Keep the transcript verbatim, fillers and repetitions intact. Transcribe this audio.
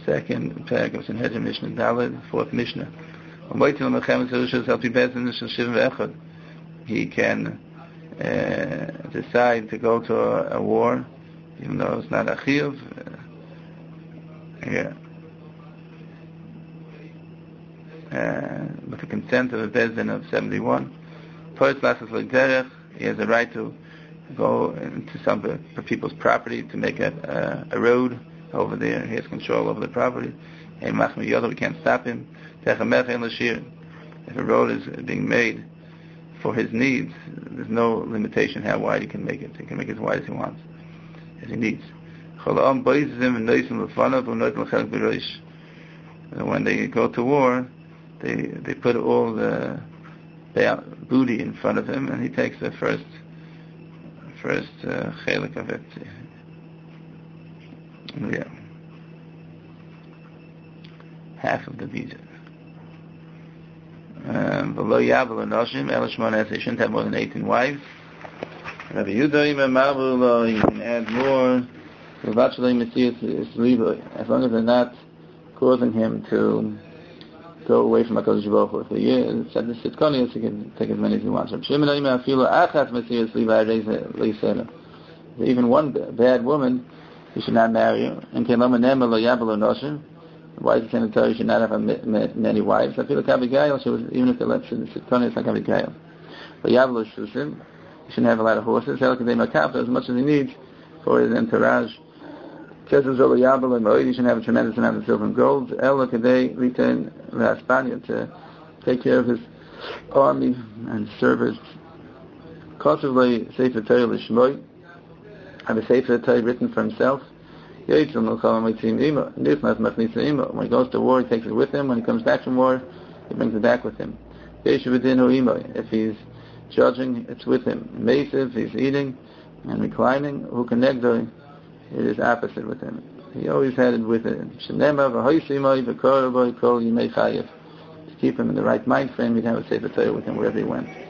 second parak of Sanhedrin Mishnah Daled, fourth Mishnah. He can uh, decide to go to a, a war, even though it's not a chiyuv. Uh, yeah. Uh, with the consent of a bezdin of seventy-one. He has a right to go into some for people's property to make a, a, a road over there. He has control over the property. We can't stop him. If a road is being made for his needs, there's no limitation how wide he can make it. He can make it as wide as he wants, as he needs. And when they go to war, they they put all the booty in front of him, and he takes the first first uh, chelik of it. Yeah, half of the visa. Below Yavel and Noshim, Elishmon they shouldn't have more than eighteen wives. Rabbi Yehuda, you can add more. As long as they're not causing him to go away from HaKadosh Baruch Hu. If he is at the Sitkonius, he can take as many as he wants. Even one bad woman, he should not marry her. Why is it saying that you should not have many wives? I feel like Abigail, she was, even if they left in the Sitkonius, like Abigail. But Yavlo Shusim, he shouldn't have a lot of horses. As much as he needs for his entourage. You shouldn't have a tremendous amount of silver and gold. Ella Kadei return Spania to take care of his army and service. Kosovly Sefer Torah Lishmoy, have a Sefer Torah written for himself. When he goes to war, he takes it with him. When he comes back from war, he brings it back with him. If he's judging, it's with him. If he's eating and reclining, who can negdo? It is opposite with him. He always had it with him. To keep him in the right mind frame, he'd have a Sefer Torah with him wherever he went.